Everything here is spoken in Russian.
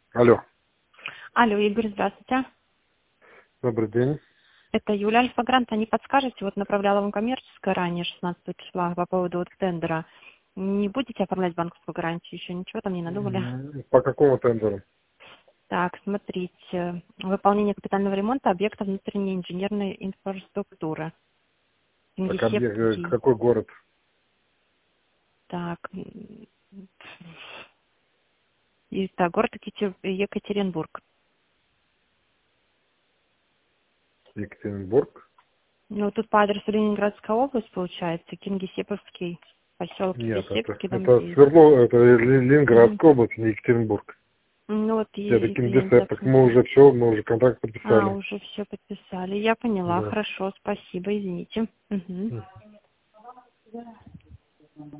Алло. Алло, Игорь, здравствуйте. Добрый день. Это Юля Альфа-Грант. Не подскажете, вот направляла вам коммерческое ранее, 16 числа, по поводу вот тендера. Не будете оформлять банковскую гарантию? Еще ничего там не надумали? По какому тендеру? Так, смотрите. Выполнение капитального ремонта объекта внутренней инженерной инфраструктуры. Так, Кингисеппский. какой город? Так. И так, город Екатеринбург. Екатеринбург? Ну, тут по адресу Ленинградская область, получается, Кингисеппский, поселок Нет, Кингисеппский, дом это 9. это Мгм. Ленинградская область, не Екатеринбург. Ну вот Это и Кингисепп. клиент Так мы уже контракт подписали. уже все подписали. Я поняла, Да. хорошо, спасибо, извините. Мгм.